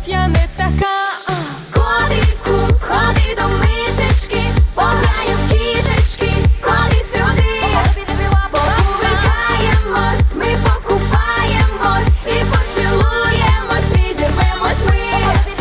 я не така. Котику, ходи до мишечки, пограємо в кішечки, ходи сюди. Покувиркаємось, ми покупаємось і поцілуємось, відірвемось ми.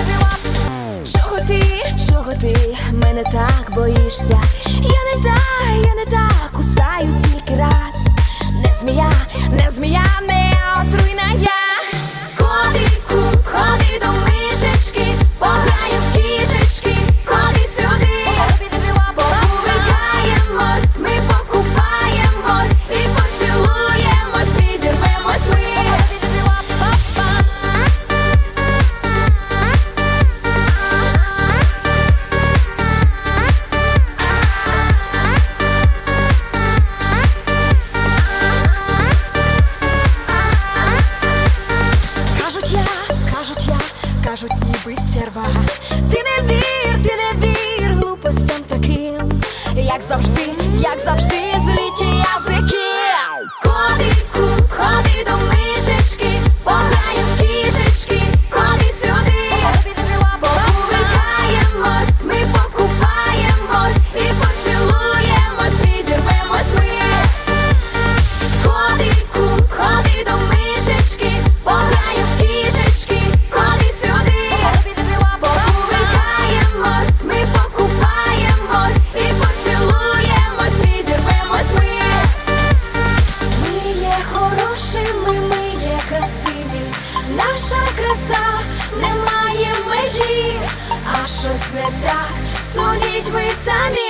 Чого ти мене так боїшся? Я не так кусаю тільки раз. Не змія, не отруйна я. Котику, ходи до мишечки, пограємо в кішечки, ходи сюди. Покувиркаємось, ми покупаємось і поцілуємось, відірвемось ми. Кажуть, ніби стерва. Ти не вір глупостям таким, як завжди, злі ті язики. Котику, ходи до мишечки, пограємо в кішечки, ходи сюди. Покувиркаємось, ми покупаємось і поцілуємось, відірвемось ми. Котику, ходи до мишечки, пограємо в кішечки, ходи сюди. Покувиркаємось, ми покупаємось і поцілуємось, відірвемось ми. Ми є хорошими, ми є красиві. Наша краса не має межі, а щось не так, судіть ви самі.